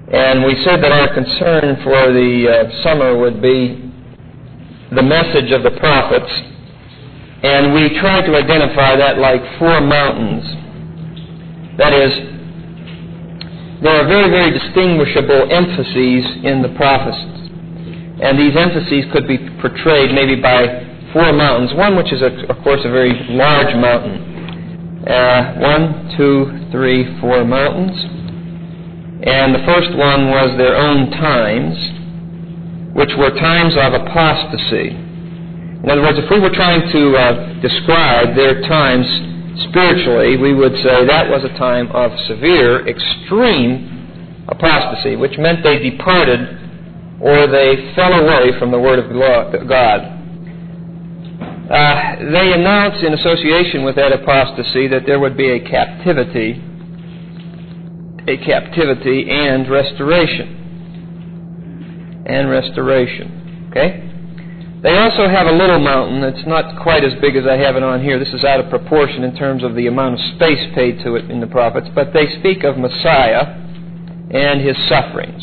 And we said that our concern for the summer would be the message of the prophets, and we tried to identify that like four mountains. That is, there are very, very distinguishable emphases in the prophecies, and these emphases could be portrayed maybe by four mountains. One which is, of course, a very large mountain. 1, 2, 3, 4 mountains. And the first one was their own times, which were times of apostasy. In other words, if we were trying to describe their times spiritually, we would say that was a time of severe, extreme apostasy, which meant they departed or they fell away from the Word of God. They announced in association with that apostasy that there would be a captivity and restoration. Okay? They also have a little mountain. It's not quite as big as I have it on here. This is out of proportion in terms of the amount of space paid to it in the prophets, but they speak of Messiah and his sufferings.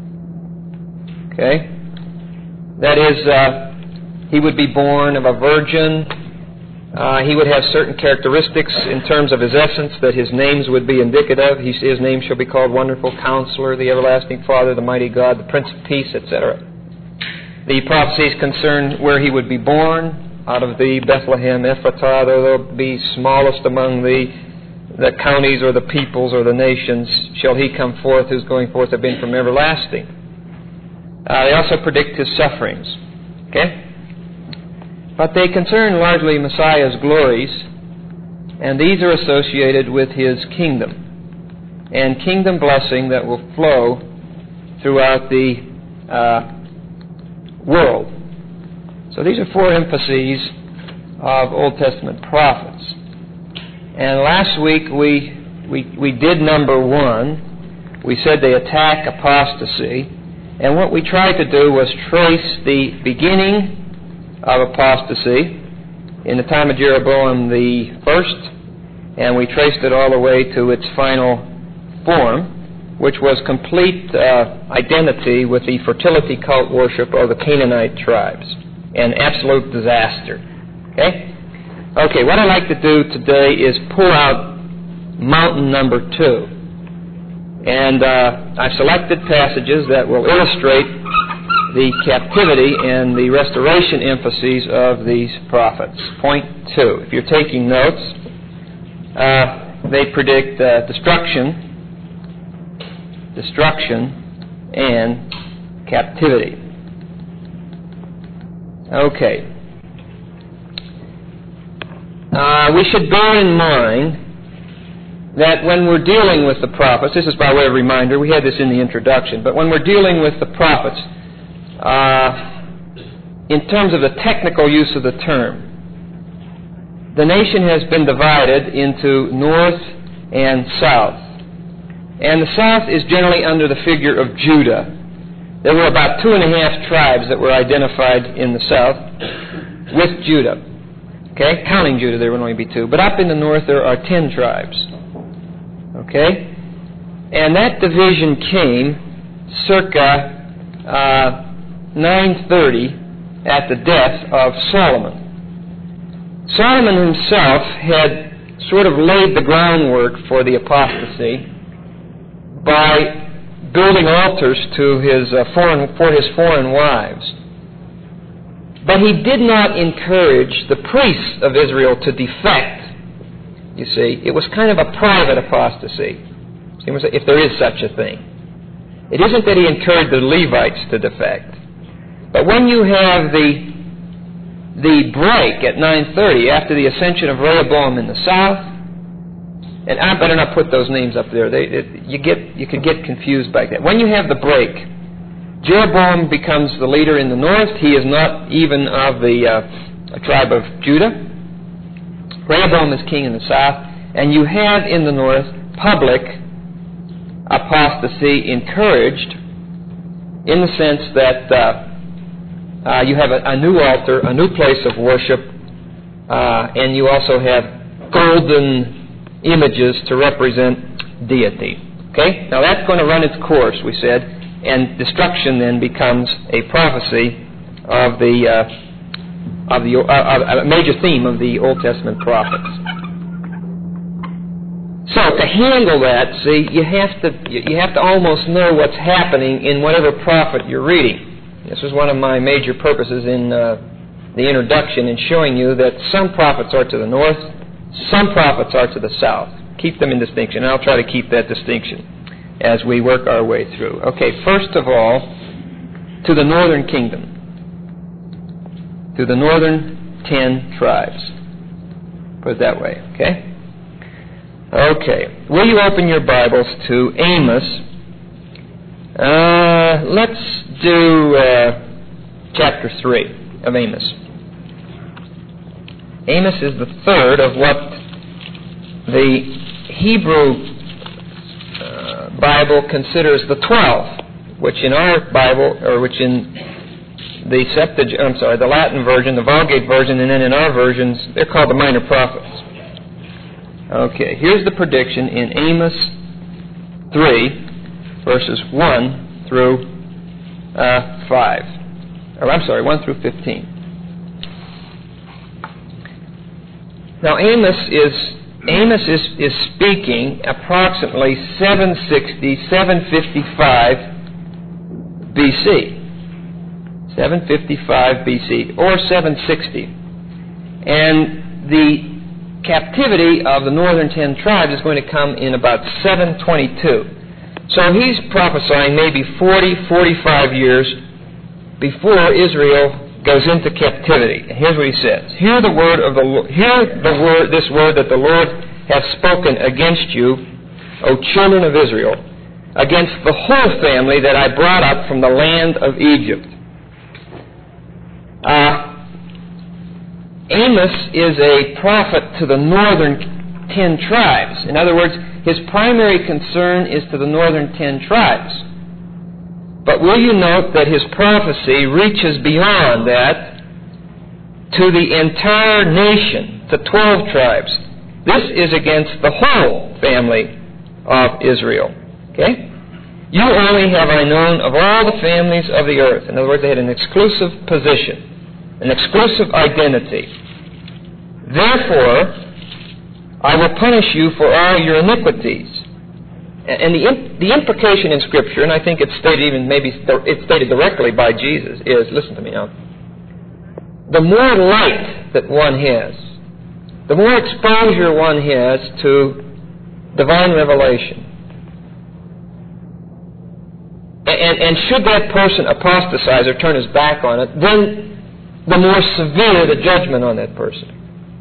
Okay? That is, he would be born of a virgin. He would have certain characteristics in terms of his essence that his names would be indicative. His name shall be called Wonderful Counselor, the Everlasting Father, the Mighty God, the Prince of Peace, etc. The prophecies concern where he would be born, out of the Bethlehem Ephratah, though they'll be smallest among the counties or the peoples or the nations, shall he come forth whose going forth have been from everlasting. They also predict his sufferings. Okay? But they concern largely Messiah's glories, and these are associated with his kingdom and kingdom blessing that will flow throughout the world. So these are four emphases of Old Testament prophets. And last week we did number one. We said they attack apostasy, and what we tried to do was trace the beginning of apostasy in the time of Jeroboam the first, and we traced it all the way to its final form, which was complete identity with the fertility cult worship of the Canaanite tribes, and absolute disaster. Okay, what I'd like to do today is pull out mountain number 2, and I've selected passages that will illustrate the captivity and the restoration emphases of these prophets. Point 2. If you're taking notes, they predict destruction, and captivity. Okay. We should bear in mind that when we're dealing with the prophets, this is by way of reminder, we had this in the introduction, but when we're dealing with the prophets, in terms of the technical use of the term, the nation has been divided into north and south. And the south is generally under the figure of Judah. There were about 2.5 tribes that were identified in the south with Judah. Okay? Counting Judah, there would only be 2. But up in the north, there are 10 tribes. Okay? And that division came circa 930 at the death of Solomon. Solomon himself had sort of laid the groundwork for the apostasy by building altars to his foreign wives. But he did not encourage the priests of Israel to defect. You see, it was kind of a private apostasy, if there is such a thing. It isn't that he encouraged the Levites to defect. But when you have the break at 930 after the ascension of Rehoboam in the south, and I better not put those names up there. You could get confused by that. When you have the break, Jeroboam becomes the leader in the north. He is not even of the tribe of Judah. Rehoboam is king in the south, and you have in the north public apostasy encouraged in the sense that you have a new altar, a new place of worship, and you also have golden images to represent deity. Okay? Now that's going to run its course, we said, and destruction then becomes a prophecy of a major theme of the Old Testament prophets. So to handle that, see, you have to almost know what's happening in whatever prophet you're reading. This is one of my major purposes in the introduction, in showing you that some prophets are to the north, some prophets are to the south. Keep them in distinction, and I'll try to keep that distinction as we work our way through. Okay, first of all, to the northern kingdom, to the northern 10 tribes. Put it that way, okay? Okay, will you open your Bibles to Amos? Let's do chapter 3 of Amos. Amos is the third of what the Hebrew Bible considers the 12, which in our Bible, or which in the the Latin version, the Vulgate version, and then in our versions, they're called the minor prophets. Okay, here's the prediction in Amos 3, verses 1 through 5. Or, I'm sorry, 1 through 15. Now, Amos is speaking approximately 760, 755 BC. 755 BC, or 760. And the captivity of the northern 10 tribes is going to come in about 722. So he's prophesying maybe 40, 45 years before Israel goes into captivity. And here's what he says: Hear the word of this word that the Lord hath spoken against you, O children of Israel, against the whole family that I brought up from the land of Egypt. Amos is a prophet to the northern 10 tribes. In other words, his primary concern is to the northern 10 tribes. But will you note that his prophecy reaches beyond that to the entire nation, to 12 tribes. This is against the whole family of Israel. Okay? You only have I known of all the families of the earth. In other words, they had an exclusive position, an exclusive identity. Therefore, I will punish you for all your iniquities. And the implication in Scripture, and I think it's stated even it's stated directly by Jesus, is, listen to me now, the more light that one has, the more exposure one has to divine revelation, and should that person apostatize or turn his back on it, then the more severe the judgment on that person.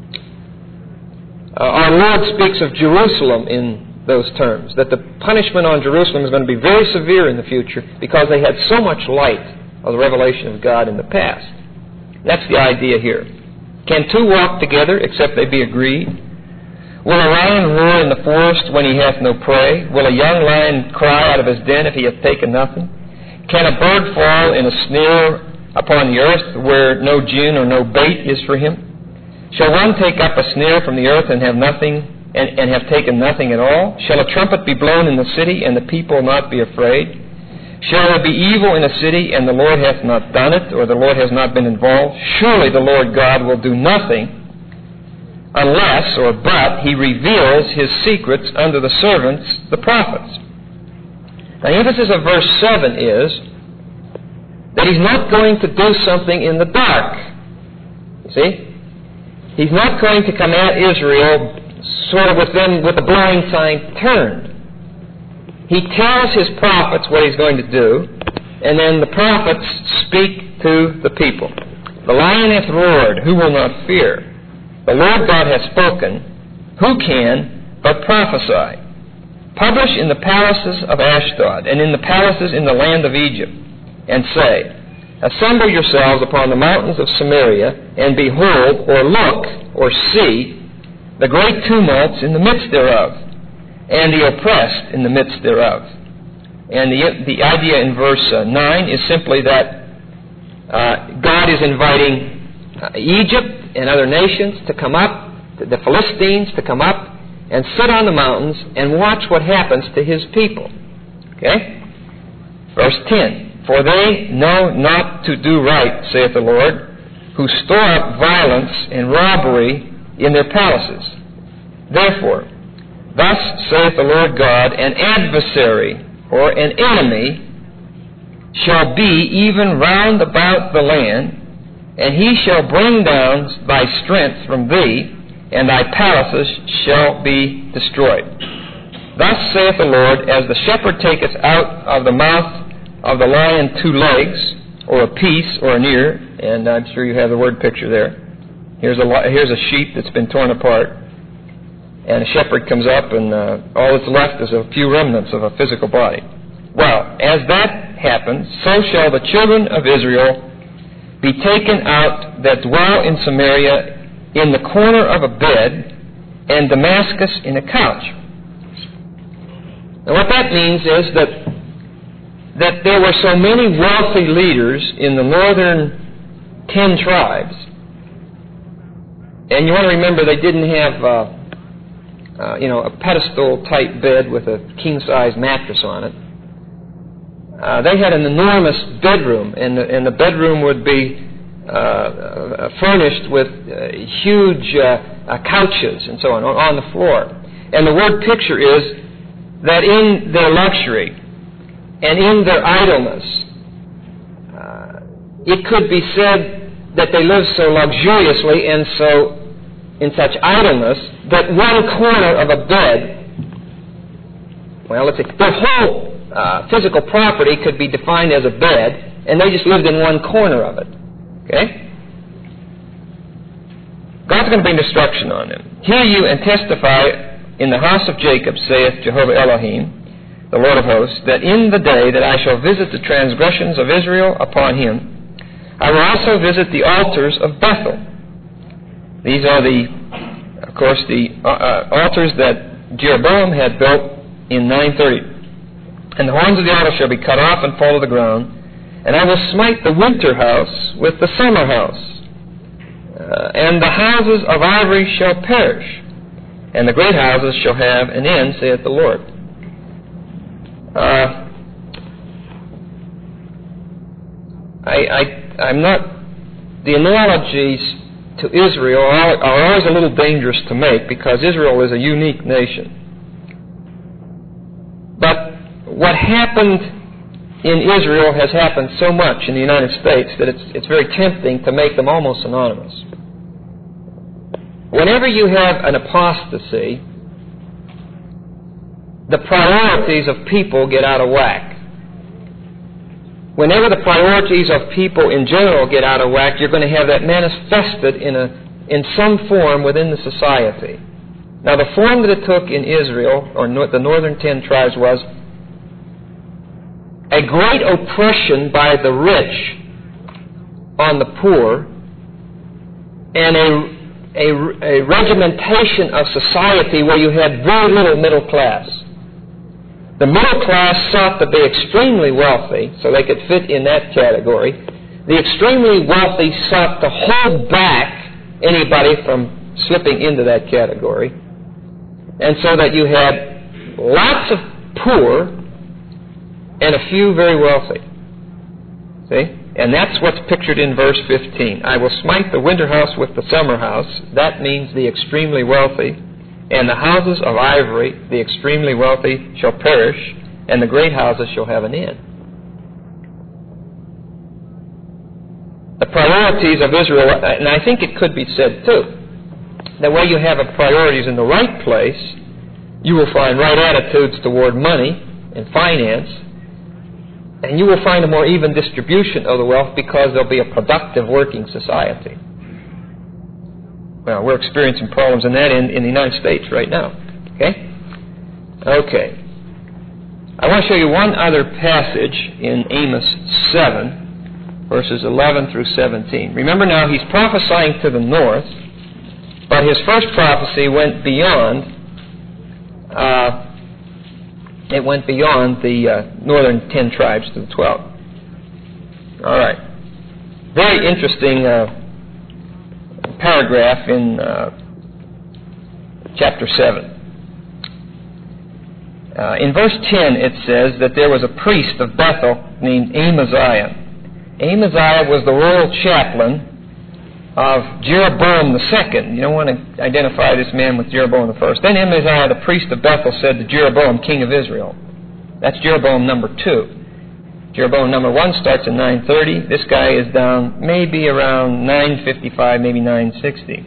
Our Lord speaks of Jerusalem in those terms, that the punishment on Jerusalem is going to be very severe in the future because they had so much light of the revelation of God in the past. That's the idea here. Can two walk together except they be agreed? Will a lion roar in the forest when he hath no prey? Will a young lion cry out of his den if he hath taken nothing? Can a bird fall in a snare upon the earth where no gin or no bait is for him? Shall one take up a snare from the earth and have nothing, and have taken nothing at all? Shall a trumpet be blown in the city, and the people not be afraid? Shall there be evil in a city, and the Lord hath not done it, or the Lord has not been involved? Surely the Lord God will do nothing unless, or but, he reveals his secrets unto the servants, the prophets. Now, the emphasis of verse 7 is that he's not going to do something in the dark. You see? He's not going to come at Israel sort of with the blind side turned. He tells his prophets what he's going to do, and then the prophets speak to the people. The lion hath roared, who will not fear? The Lord God hath spoken, who can but prophesy? Publish in the palaces of Ashdod, and in the palaces in the land of Egypt, and say, Assemble yourselves upon the mountains of Samaria, and behold, or look, or see, the great tumults in the midst thereof, and the oppressed in the midst thereof. And the idea in verse 9 is simply that God is inviting Egypt and other nations to come up, the Philistines to come up and sit on the mountains and watch what happens to his people. Okay? Verse 10, For they know not to do right, saith the Lord, who store up violence and robbery in their palaces. Therefore, thus saith the Lord God, an adversary, or an enemy, shall be even round about the land, and he shall bring down thy strength from thee, and thy palaces shall be destroyed. Thus saith the Lord, as the shepherd taketh out of the mouth of the lion 2 legs, or a piece, or an ear, and I'm sure you have the word picture there. Here's a sheep that's been torn apart, and a shepherd comes up, and all that's left is a few remnants of a physical body. Well, as that happens, so shall the children of Israel be taken out that dwell in Samaria in the corner of a bed, and Damascus in a couch. Now what that means is that there were so many wealthy leaders in the northern 10 tribes, and you want to remember they didn't have a pedestal-type bed with a king-size mattress on it. They had an enormous bedroom, and the bedroom would be furnished with huge couches and so on the floor. And the word picture is that in their luxury and in their idleness, it could be said that they lived so luxuriously and so in such idleness that one corner of a bed, their whole physical property could be defined as a bed, and they just lived in one corner of it. Okay? God's going to bring destruction on them. Hear you and testify in the house of Jacob, saith Jehovah Elohim, the Lord of hosts, that in the day that I shall visit the transgressions of Israel upon him, I will also visit the altars of Bethel. These are the altars that Jeroboam had built in 930. And the horns of the altar shall be cut off and fall to the ground, and I will smite the winter house with the summer house, and the houses of ivory shall perish, and the great houses shall have an end, saith the Lord. The analogies to Israel are always a little dangerous to make, because Israel is a unique nation. But what happened in Israel has happened so much in the United States that it's very tempting to make them almost synonymous. Whenever you have an apostasy, the priorities of people get out of whack. Whenever the priorities of people in general get out of whack, you're going to have that manifested in some form within the society. Now, the form that it took in Israel, or the northern 10 tribes, was a great oppression by the rich on the poor, and a regimentation of society where you had very little middle class. The middle class sought to be extremely wealthy, so they could fit in that category. The extremely wealthy sought to hold back anybody from slipping into that category. And so that you had lots of poor and a few very wealthy. See? And that's what's pictured in verse 15. I will smite the winter house with the summer house. That means the extremely wealthy. And the houses of ivory, the extremely wealthy, shall perish, and the great houses shall have an end. The priorities of Israel, and I think it could be said too, that where you have priorities in the right place, you will find right attitudes toward money and finance, and you will find a more even distribution of the wealth because there'll be a productive working society. Well, we're experiencing problems in that in the United States right now. Okay? Okay. I want to show you one other passage in Amos 7, verses 11 through 17. Remember now, he's prophesying to the north, but his first prophecy went beyond the northern 10 tribes to the 12. All right. Very interesting paragraph in chapter 7. In verse 10 it says that there was a priest of Bethel named Amaziah. Amaziah was the royal chaplain of Jeroboam II. You don't want to identify this man with Jeroboam I. Then Amaziah, the priest of Bethel, said to Jeroboam, king of Israel. That's Jeroboam number 2. Jeroboam number 1 starts in 930. This guy is down maybe around 955, maybe 960.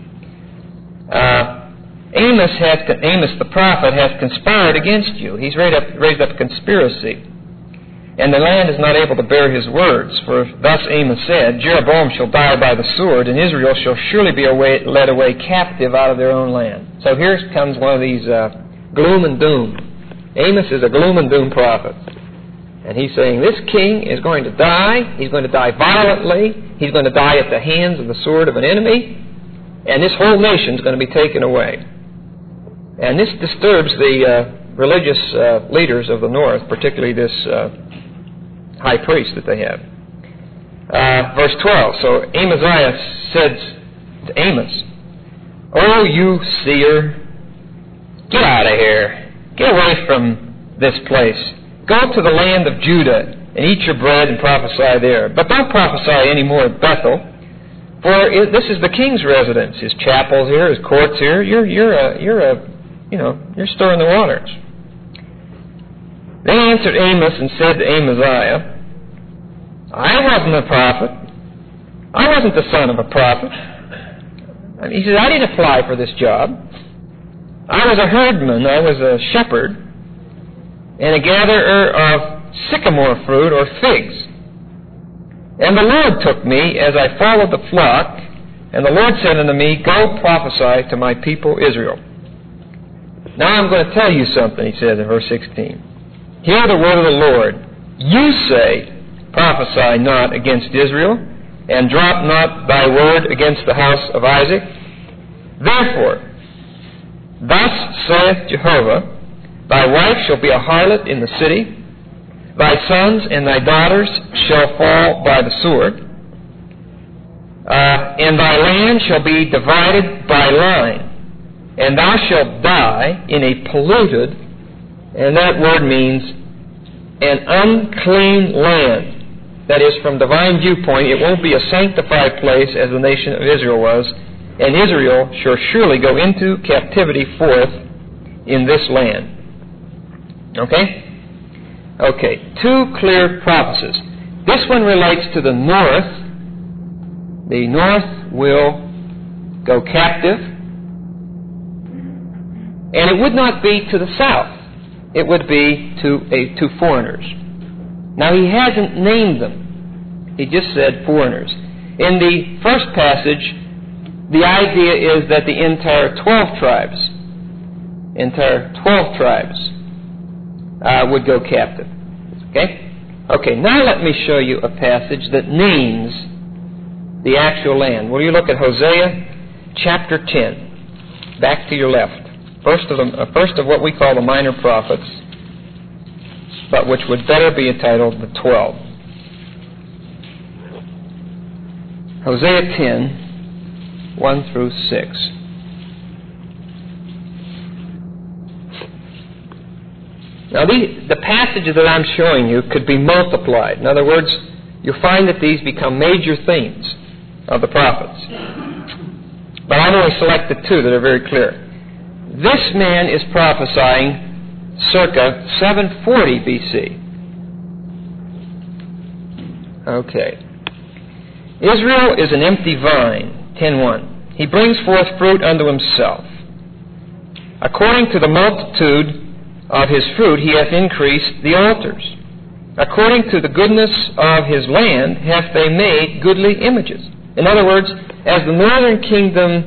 Amos the prophet has conspired against you. He's raised up a conspiracy. And the land is not able to bear his words. For thus Amos said, Jeroboam shall die by the sword, and Israel shall surely be led away captive out of their own land. So here comes one of these gloom and doom. Amos is a gloom and doom prophet. And he's saying, this king is going to die. He's going to die violently. He's going to die at the hands of the sword of an enemy. And this whole nation is going to be taken away. And this disturbs the religious leaders of the north, particularly this high priest that they have. Verse 12, so Amaziah said to Amos, "O you seer, get out of here. Get away from this place. Go to the land of Judah and eat your bread and prophesy there. But don't prophesy any more at Bethel, for this is the king's residence. His chapel's here, his court's here. You're stirring the waters." Then answered Amos and said to Amaziah, "I wasn't a prophet. I wasn't the son of a prophet." He said, "I didn't apply for this job. I was a herdman, I was a shepherd, and a gatherer of sycamore fruit or figs. And the Lord took me as I followed the flock, and the Lord said unto me, Go prophesy to my people Israel." Now I'm going to tell you something, he says in verse 16. "Hear the word of the Lord. You say, Prophesy not against Israel, and drop not thy word against the house of Isaac. Therefore, thus saith Jehovah, Thy wife shall be a harlot in the city, thy sons and thy daughters shall fall by the sword, and thy land shall be divided by line, and thou shalt die in a polluted," and that word means an unclean land. That is, from divine viewpoint, it won't be a sanctified place as the nation of Israel was, and Israel shall surely go into captivity forth in this land. Okay? Okay, 2 clear prophecies. This one relates to the north. The north will go captive, and it would not be to the south. It would be to foreigners. Now, he hasn't named them. He just said foreigners. In the first passage, the idea is that the entire 12 tribes would go captive. Okay, now let me show you a passage that names the actual land. Will you look at Hosea chapter 10, back to your left. First of what we call the minor prophets, but which would better be entitled the 12. Hosea 10, 1 through 6. Now, the passages that I'm showing you could be multiplied. In other words, you'll find that these become major themes of the prophets. But I've only selected 2 that are very clear. This man is prophesying circa 740 B.C. Okay. Israel is an empty vine, 10:1. He brings forth fruit unto himself. According to the multitude of his fruit he hath increased the altars. According to the goodness of his land hath they made goodly images. In other words, as the northern kingdom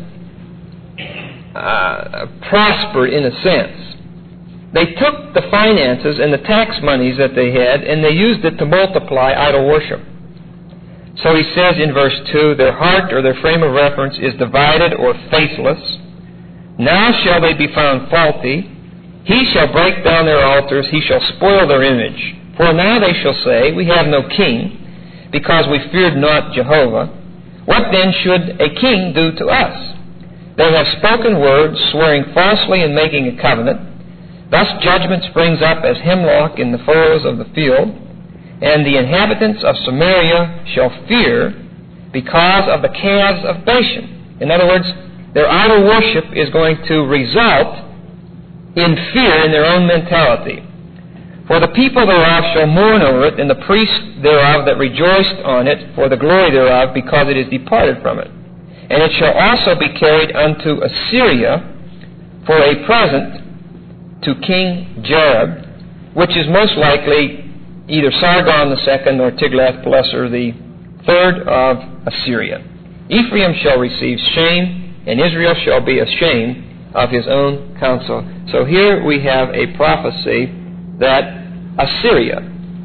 prospered in a sense, they took the finances and the tax monies that they had and they used it to multiply idol worship. So he says in verse 2, "Their heart or their frame of reference is divided or faithless. Now shall they be found faulty. He shall break down their altars, he shall spoil their image. For now they shall say, We have no king, because we feared not Jehovah. What then should a king do to us? They have spoken words, swearing falsely and making a covenant. Thus judgment springs up as hemlock in the furrows of the field, and the inhabitants of Samaria shall fear because of the calves of Bashan. In other words, their idol worship is going to result in fear in their own mentality. For the people thereof shall mourn over it, and the priests thereof that rejoiced on it for the glory thereof, because it is departed from it. And it shall also be carried unto Assyria for a present to King Jareb, which is most likely either Sargon II or Tiglath-Pileser the third of Assyria. Ephraim shall receive shame, and Israel shall be ashamed of his own counsel. So here we have a prophecy that Assyria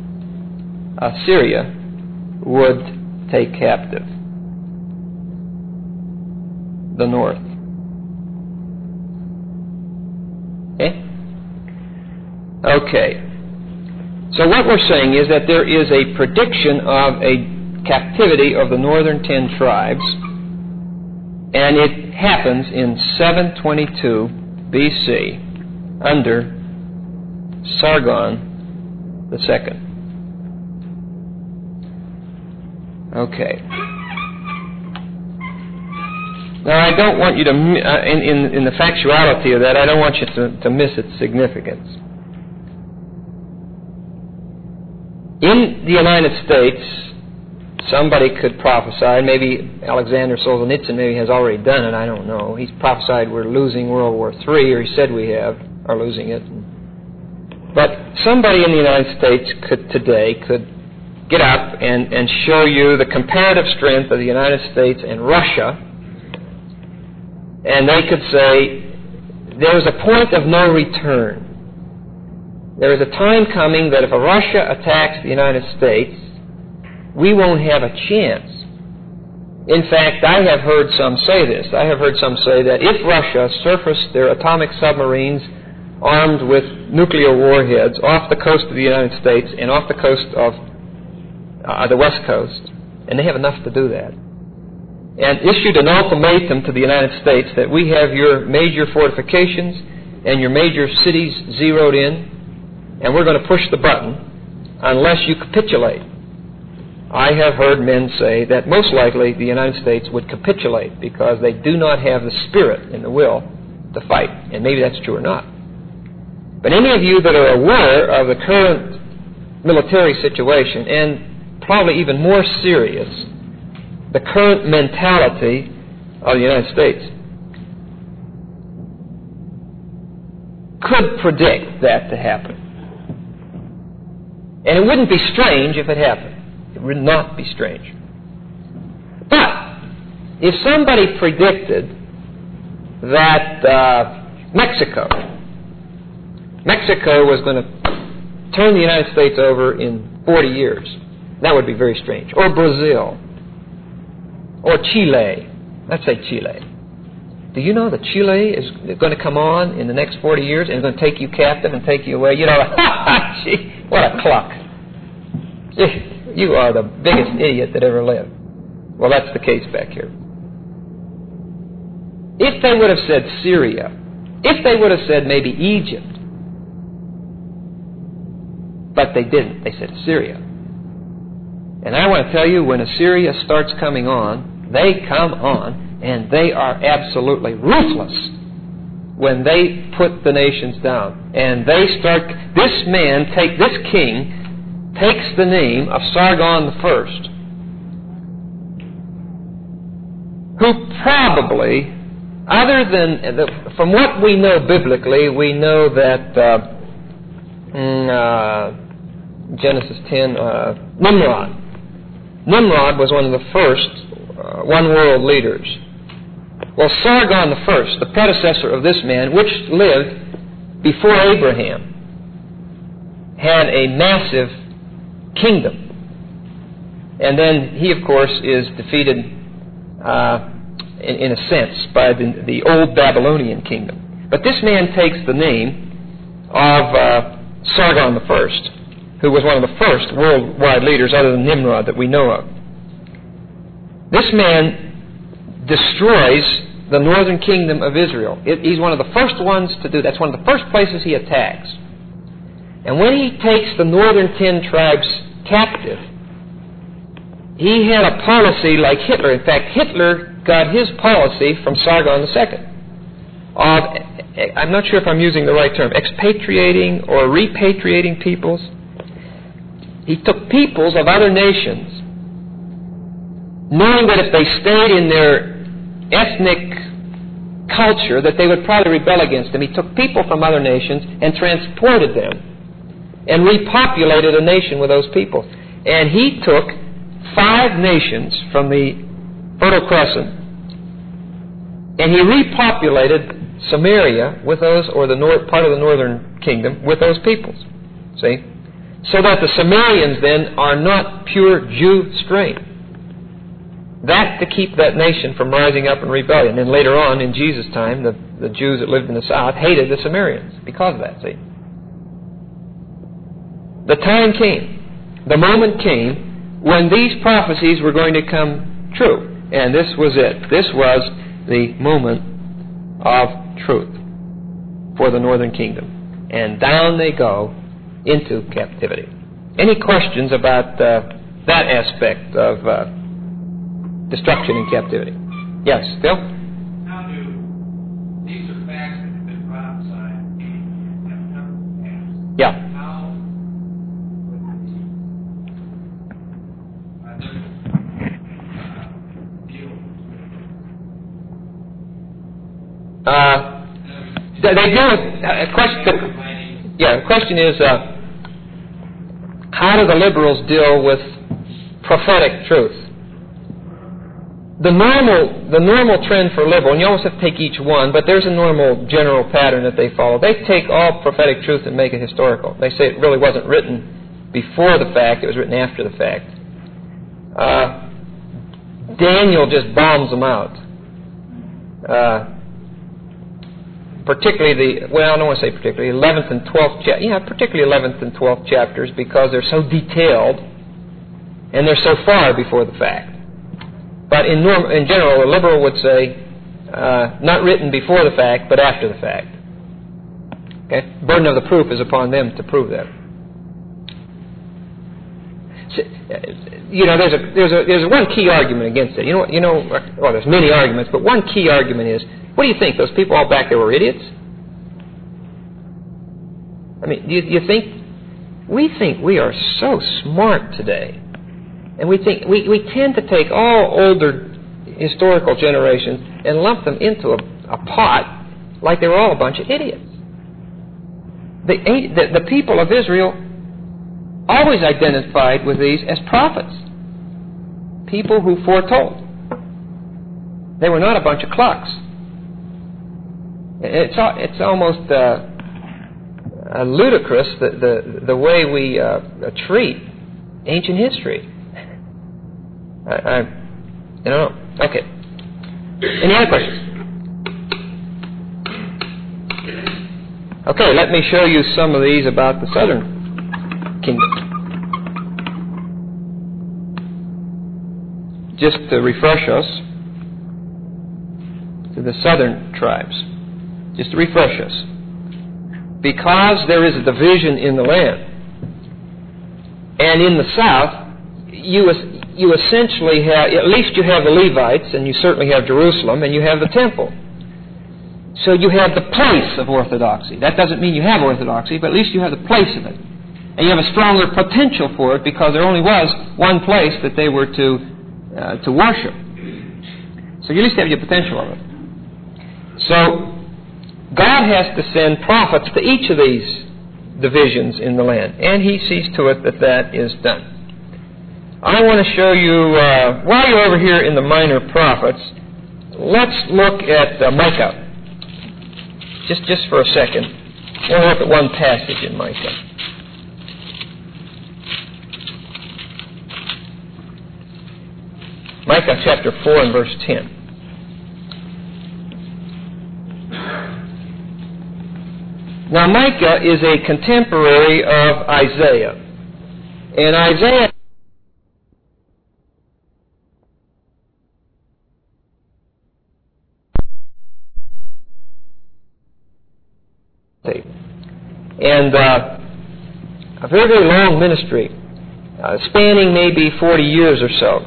would take captive the north. Okay. So what we're saying is that there is a prediction of a captivity of the northern 10 tribes, and it happens in 722 BC under Sargon II. Okay. Now, I don't want you to, in the factuality of that, I don't want you to miss its significance. In the United States, somebody could prophesy, maybe Alexander Solzhenitsyn maybe has already done it, I don't know. He's prophesied we're losing World War III, or he said we are losing it. But somebody in the United States could get up and show you the comparative strength of the United States and Russia, and they could say, there's a point of no return. There is a time coming that if Russia attacks the United States, we won't have a chance. In fact, I have heard some say this. I have heard some say that if Russia surfaced their atomic submarines armed with nuclear warheads off the coast of the United States and off the coast of the West Coast, and they have enough to do that, and issued an ultimatum to the United States that we have your major fortifications and your major cities zeroed in, and we're going to push the button unless you capitulate. I have heard men say that most likely the United States would capitulate because they do not have the spirit and the will to fight. And maybe that's true or not. But any of you that are aware of the current military situation, and probably even more serious, the current mentality of the United States, could predict that to happen. And it wouldn't be strange if it happened. It would not be strange. But if somebody predicted that Mexico was going to turn the United States over in 40 years, that would be very strange. Or Brazil. Or Chile. Let's say Chile. Do you know that Chile is going to come on in the next 40 years and is going to take you captive and take you away? You know, gee, what a cluck. You are the biggest idiot that ever lived. Well, that's the case back here. If they would have said Syria, if they would have said maybe Egypt, but they didn't. They said Assyria. And I want to tell you, when Assyria starts coming on, they come on, and they are absolutely ruthless when they put the nations down. And they start, this king takes the name of Sargon I, who probably, other than, from what we know biblically, we know that Genesis 10, Nimrod was one of the first one-world leaders. Well, Sargon I, the predecessor of this man, which lived before Abraham, had a massive kingdom. And then he, of course, is defeated, in a sense, by the old Babylonian kingdom. But this man takes the name of Sargon I, who was one of the first worldwide leaders other than Nimrod that we know of. This man destroys the northern kingdom of Israel. He's one of the first ones to do that. That's one of the first places he attacks. And when he takes the northern 10 tribes captive, he had a policy like Hitler. In fact, Hitler got his policy from Sargon II of, I'm not sure if I'm using the right term, expatriating or repatriating peoples. He took peoples of other nations, knowing that if they stayed in their ethnic culture, that they would probably rebel against him. He took people from other nations and transported them and repopulated a nation with those people. And he took 5 nations from the Fertile Crescent, and he repopulated Samaria with those, or the part of the northern kingdom, with those peoples. See? So that the Sumerians then are not pure Jew strain. That to keep that nation from rising up in rebellion. And later on, in Jesus' time, the Jews that lived in the south hated the Sumerians because of that, see? The time came, the moment came, when these prophecies were going to come true. And this was it. This was the moment of truth for the northern kingdom. And down they go into captivity. Any questions about that aspect of destruction and captivity? Yes, Phil? How do these are facts that have been prophesied and have come to pass? Yeah. How would they deal with question. Yeah, the question is, how do the liberals deal with prophetic truth? The normal trend for liberal, and you always have to take each one, but there's a normal general pattern that they follow. They take all prophetic truth and make it historical. They say it really wasn't written before the fact, it was written after the fact. Daniel just bombs them out. Particularly I don't want to say particularly, 11th and 12th particularly 11th and 12th chapters, because they're so detailed and they're so far before the fact. But in general, a liberal would say, not written before the fact, but after the fact. Okay? Burden of the proof is upon them to prove that. So, there's one key argument against it. Well, there's many arguments, but one key argument is, what do you think? Those people all back there were idiots? I mean, do you think? We think we are so smart today. And we think we tend to take all older historical generations and lump them into a pot like they were all a bunch of idiots. The people of Israel always identified with these as prophets, people who foretold. They were not a bunch of clucks. It's almost ludicrous the way we treat ancient history. I don't know. Okay. Any other questions? Okay, let me show you some of these about the southern kingdom. Just to refresh us to the southern tribes. Just to refresh us. Because there is a division in the land, and in the south, you essentially have, at least you have the Levites, and you certainly have Jerusalem, and you have the temple. So you have the place of orthodoxy. That doesn't mean you have orthodoxy, but at least you have the place of it. And you have a stronger potential for it because there only was one place that they were to worship. So you at least have your potential of it. So God has to send prophets to each of these divisions in the land, and He sees to it that that is done. I want to show you, while you're over here in the minor prophets, let's look at Micah. Just for a second. We'll look at one passage in Micah. Micah chapter 4 and verse 10. Now Micah is a contemporary of Isaiah. And Isaiah and a very, very long ministry, spanning maybe 40 years or so.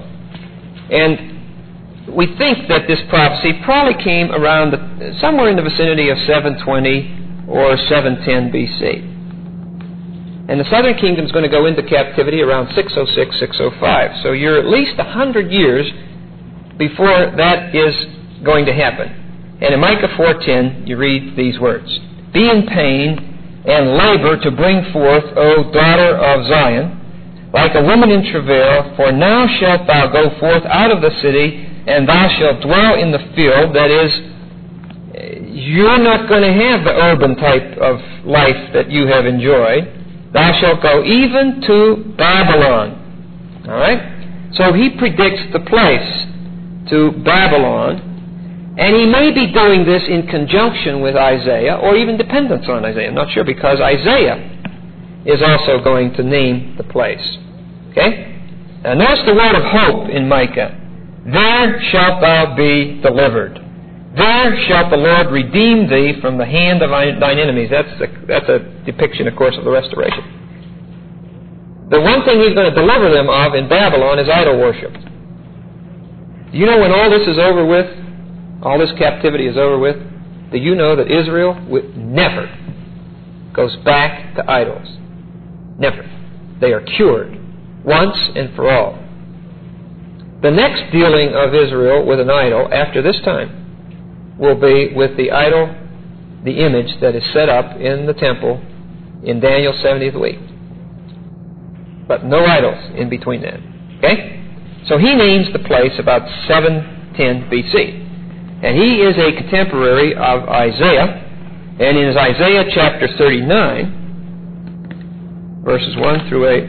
And we think that this prophecy probably came around somewhere in the vicinity of 720 or 710 BC. And the southern kingdom is going to go into captivity around 606, 605. So you're at least 100 years before that is going to happen. And in Micah 4:10, you read these words, "Be in pain and labor to bring forth, O daughter of Zion, like a woman in travail, for now shalt thou go forth out of the city, and thou shalt dwell in the field." That is, you're not going to have the urban type of life that you have enjoyed. Thou shalt go even to Babylon. All right? So he predicts the place to Babylon, and he may be doing this in conjunction with Isaiah, or even dependence on Isaiah. I'm not sure, because Isaiah is also going to name the place. Okay? Now notice the word of hope in Micah. "There shalt thou be delivered. There shalt the Lord redeem thee from the hand of thine enemies." That's a depiction, of course, of the restoration. The one thing he's going to deliver them of in Babylon is idol worship. Do you know when all this is over with, all this captivity is over with, do you know that Israel never goes back to idols? Never. They are cured once and for all. The next dealing of Israel with an idol after this time will be with the idol, the image that is set up in the temple in Daniel's 70th week. But no idols in between that. Okay? So he names the place about 710 BC. And he is a contemporary of Isaiah. And in Isaiah chapter 39, verses 1 through 8,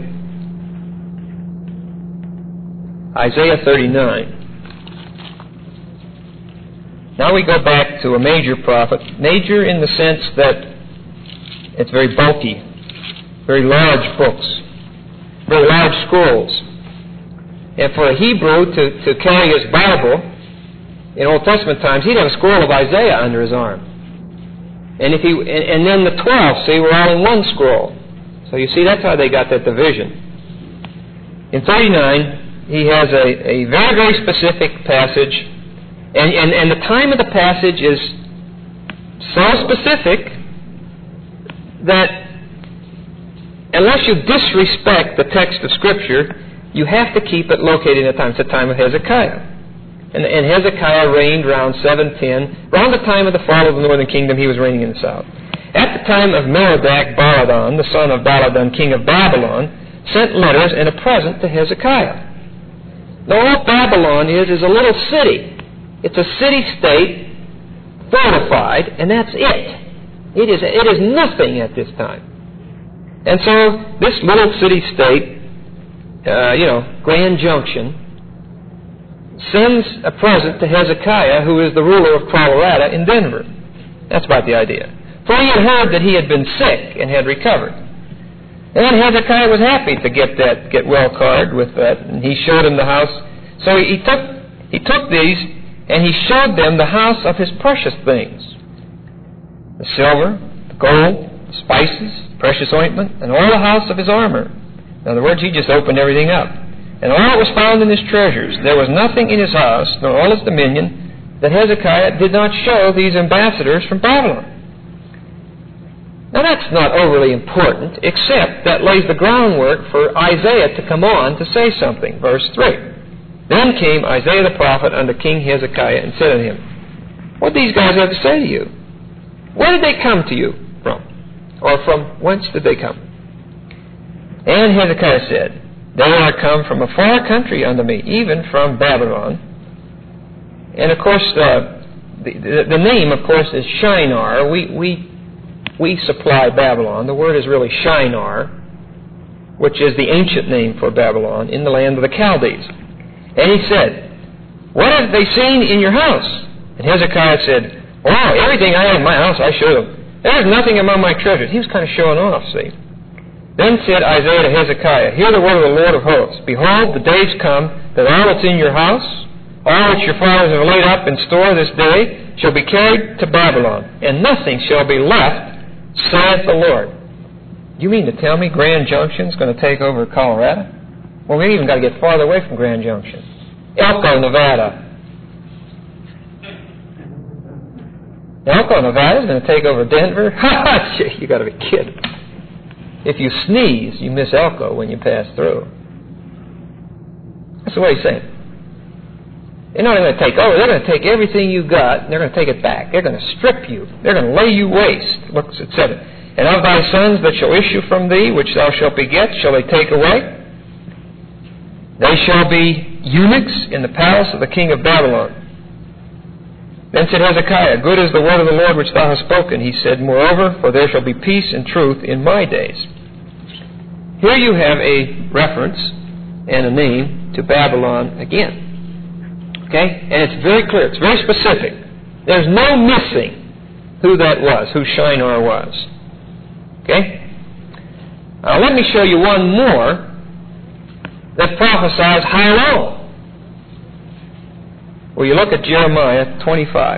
Isaiah 39. Now we go back to a major prophet. Major in the sense that it's very bulky, very large books, very large scrolls. And for a Hebrew to carry his Bible in Old Testament times, he'd have a scroll of Isaiah under his arm. And then the 12, see, were all in one scroll. So you see, that's how they got that division. In 39, he has a very, very specific passage. And the time of the passage is so specific that unless you disrespect the text of Scripture, you have to keep it located in the time. It's the time of Hezekiah. And Hezekiah reigned around 710. Around the time of the fall of the northern kingdom, he was reigning in the south. At the time of Merodach Baladan, the son of Baladan, king of Babylon, sent letters and a present to Hezekiah. Now, all Babylon is a little city. It's a city-state, fortified, and that's it. It is nothing at this time. And so this little city-state, Grand Junction, sends a present to Hezekiah, who is the ruler of Colorado in Denver. That's about the idea. For he had heard that he had been sick and had recovered. And Hezekiah was happy to get well carded with that, and he showed him the house. So he took these, and he showed them the house of his precious things: the silver, the gold, the spices, precious ointment, and all the house of his armor. In other words, he just opened everything up. And all that was found in his treasures. There was nothing in his house, nor all his dominion, that Hezekiah did not show these ambassadors from Babylon. Now that's not overly important, except that lays the groundwork for Isaiah to come on to say something. Verse 3. Then came Isaiah the prophet unto King Hezekiah and said unto him, "What do these guys have to say to you? Where did they come to you from? Or from whence did they come?" And Hezekiah said, "They are come from a far country unto me, even from Babylon." And of course, the name, of course, is Shinar. We supply Babylon. The word is really Shinar, which is the ancient name for Babylon in the land of the Chaldees. And he said, "What have they seen in your house?" And Hezekiah said, "Oh, everything I have in my house I showed them. There is nothing among my treasures." He was kind of showing off, see. Then said Isaiah to Hezekiah, "Hear the word of the Lord of hosts. Behold, the days come that all that's in your house, all which your fathers have laid up in store this day, shall be carried to Babylon, and nothing shall be left, saith the Lord." You mean to tell me Grand Junction's going to take over Colorado? Well, we even got to get farther away from Grand Junction. Elko, Nevada. Elko, Nevada's going to take over Denver? Ha! You got to be kidding. If you sneeze, you miss Elko when you pass through. That's the way he's saying. They're not going to take over. They're going to take everything you got, and they're going to take it back. They're going to strip you. They're going to lay you waste. Look at 7. And of thy sons that shall issue from thee, which thou shalt beget, shall they take away. They shall be eunuchs in the palace of the king of Babylon. Then said Hezekiah, Good is the word of the Lord which thou hast spoken. He said, Moreover, for there shall be peace and truth in my days. Here you have a reference and a name to Babylon again. Okay? And it's very clear. It's very specific. There's no missing who that was, who Shinar was. Okay? Now let me show you one more that prophesies how long. Well, you look at Jeremiah 25.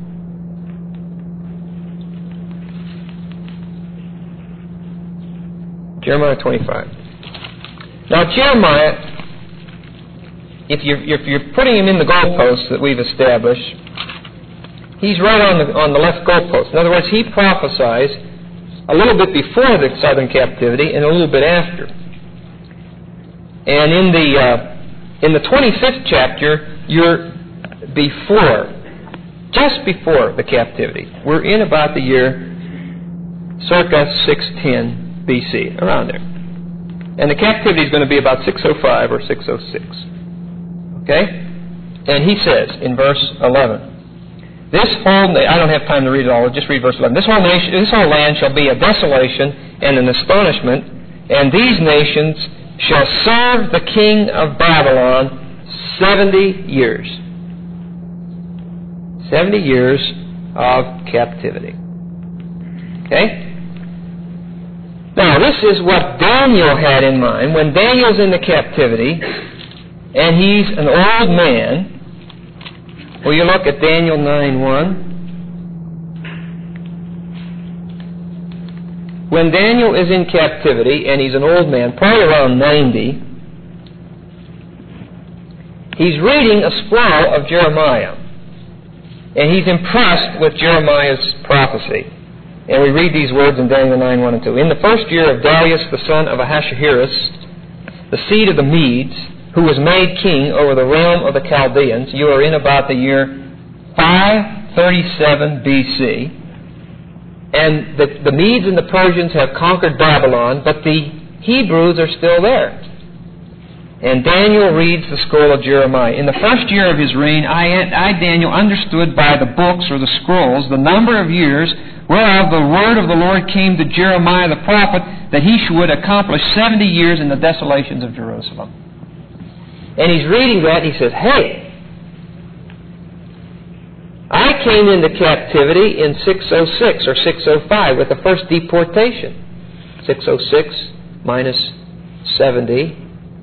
Jeremiah 25. Now, Jeremiah, if you're putting him in the goalposts that we've established, he's right on the left goalpost. In other words, he prophesies a little bit before the southern captivity and a little bit after. And in the 25th chapter, you're just before the captivity. We're in about the year circa 610 BC, around there. And the captivity is going to be about 605 or 606. Okay? And he says in verse 11, I don't have time to read it all, I'll just read verse 11. This whole land shall be a desolation and an astonishment, and these nations shall serve the king of Babylon 70 years. 70 years of captivity. Okay? Now, this is what Daniel had in mind. When Daniel's in the captivity, and he's an old man, will you look at Daniel 9:1? When Daniel is in captivity, and he's an old man, probably around 90, he's reading a scroll of Jeremiah. And he's impressed with Jeremiah's prophecy. And we read these words in Daniel 9:1 and 2. In the first year of Darius, the son of Ahasuerus, the seed of the Medes, who was made king over the realm of the Chaldeans, you are in about the year 537 BC. And the Medes and the Persians have conquered Babylon, but the Hebrews are still there. And Daniel reads the scroll of Jeremiah. In the first year of his reign, I, Daniel, understood by the books or the scrolls the number of years whereof the word of the Lord came to Jeremiah the prophet, that he should accomplish 70 years in the desolations of Jerusalem. And he's reading that, and he says, Hey, I came into captivity in 606 or 605 with the first deportation. 606 minus 70.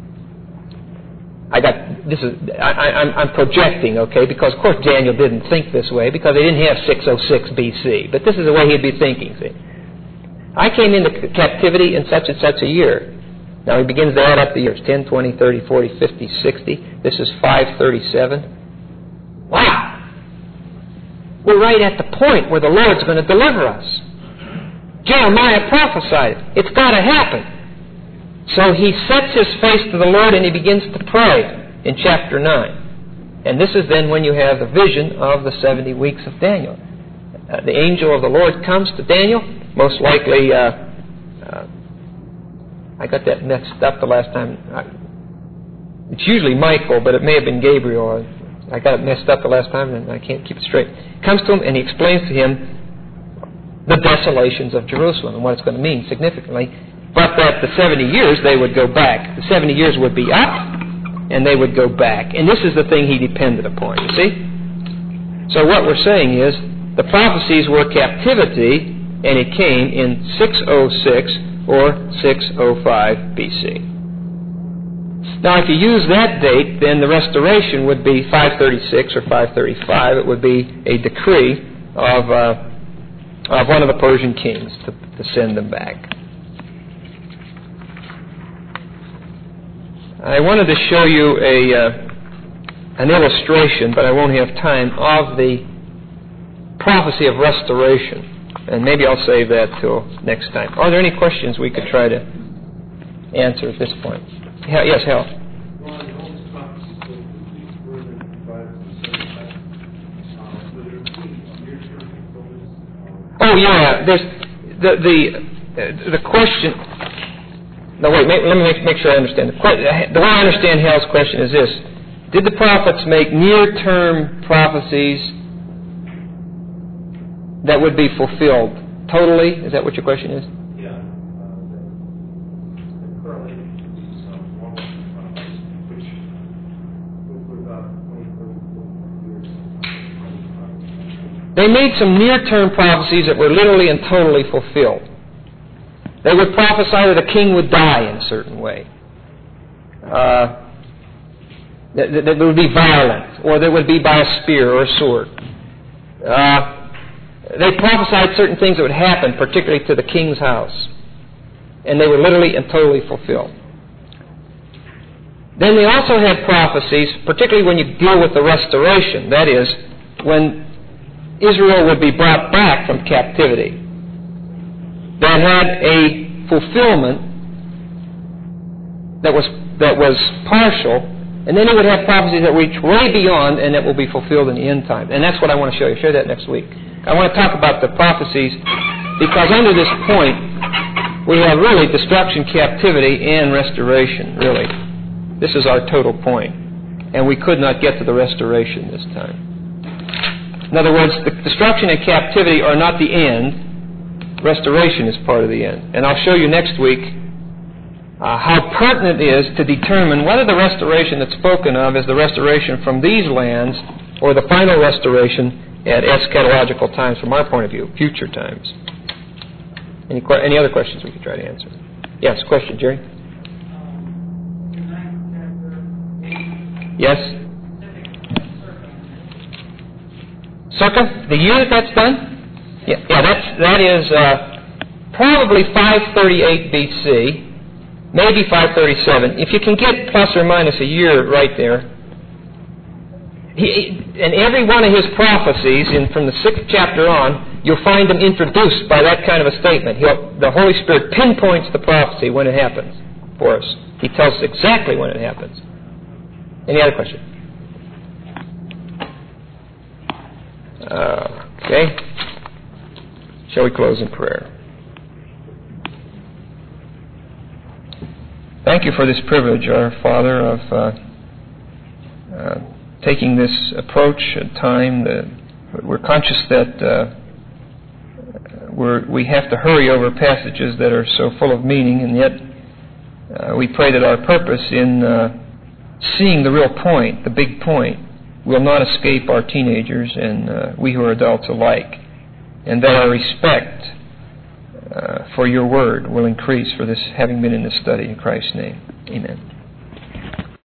I'm projecting, okay, because of course Daniel didn't think this way because they didn't have 606 BC. But this is the way he'd be thinking, see. I came into captivity in such and such a year. Now he begins to add up the years. 10, 20, 30, 40, 50, 60. This is 537. Wow! We're right at the point where the Lord's going to deliver us. Jeremiah prophesied it. It's got to happen. So he sets his face to the Lord and he begins to pray in chapter 9. And this is then when you have the vision of the 70 weeks of Daniel. The angel of the Lord comes to Daniel. Most likely, I got that messed up the last time. It's usually Michael, but it may have been Gabriel. I got it messed up the last time and I can't keep it straight. Comes to him and he explains to him the desolations of Jerusalem and what it's going to mean significantly. But that the 70 years, they would go back. The 70 years would be up, and they would go back. And this is the thing he depended upon, you see? So what we're saying is, the prophecies were captivity, and it came in 606 or 605 BC. Now, if you use that date, then the restoration would be 536 or 535. It would be a decree of one of the Persian kings to send them back. I wanted to show you an illustration, but I won't have time, of the prophecy of restoration. And maybe I'll save that till next time. Are there any questions we could try to answer at this point? Yes, Hal. Oh yeah, there's the question. No, wait. Let me make sure I understand. The way I understand Hal's question is this: did the prophets make near-term prophecies that would be fulfilled totally? Is that what your question is? Yeah. Currently, which were about 20 years. They made some near-term prophecies that were literally and totally fulfilled. They would prophesy that a king would die in a certain way. That would be violent, or that would be by a spear or a sword. They prophesied certain things that would happen, particularly to the king's house. And they were literally and totally fulfilled. Then they also had prophecies, particularly when you deal with the restoration, that is, when Israel would be brought back from captivity, that had a fulfillment that was partial, and then it would have prophecies that reach way beyond and that will be fulfilled in the end time. And that's what I want to show you. I'll show you that next week. I want to talk about the prophecies because under this point we have really destruction, captivity, and restoration, really. This is our total point. And we could not get to the restoration this time. In other words, the destruction and captivity are not the end. Restoration is part of the end. And I'll show you next week how pertinent it is to determine whether the restoration that's spoken of is the restoration from these lands or the final restoration at eschatological times from our point of view, future times. Any other questions we could try to answer? Yes, question, Jerry? Yes? Circa? The year that's done? Yeah, that is probably 538 BC, maybe 537. If you can get plus or minus a year right there. And every one of his prophecies, from the 6th chapter on, you'll find them introduced by that kind of a statement. The Holy Spirit pinpoints the prophecy when it happens for us. He tells us exactly when it happens. Any other question? Okay. Shall we close in prayer? Thank you for this privilege, our Father, of taking this approach at time. We're conscious that we have to hurry over passages that are so full of meaning, and yet we pray that our purpose in seeing the real point, the big point, will not escape our teenagers and we who are adults alike, and that our respect for your word will increase for this, having been in this study. In Christ's name, amen.